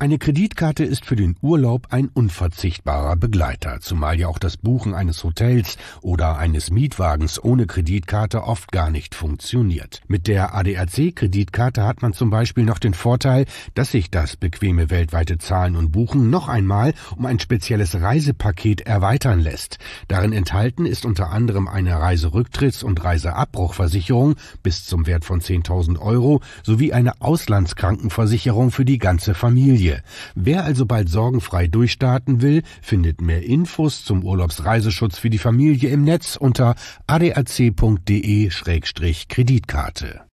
Eine Kreditkarte ist für den Urlaub ein unverzichtbarer Begleiter, zumal ja auch das Buchen eines Hotels oder eines Mietwagens ohne Kreditkarte oft gar nicht funktioniert. Mit der ADAC-Kreditkarte hat man zum Beispiel noch den Vorteil, dass sich das bequeme weltweite Zahlen und Buchen noch einmal um ein spezielles Reisepaket erweitern lässt. Darin enthalten ist unter anderem eine Reiserücktritts- und Reiseabbruchversicherung bis zum Wert von 10.000 Euro sowie eine Auslandskrankenversicherung für die ganze Familie. Wer also bald sorgenfrei durchstarten will, findet mehr Infos zum Urlaubsreiseschutz für die Familie im Netz unter adac.de/Kreditkarte.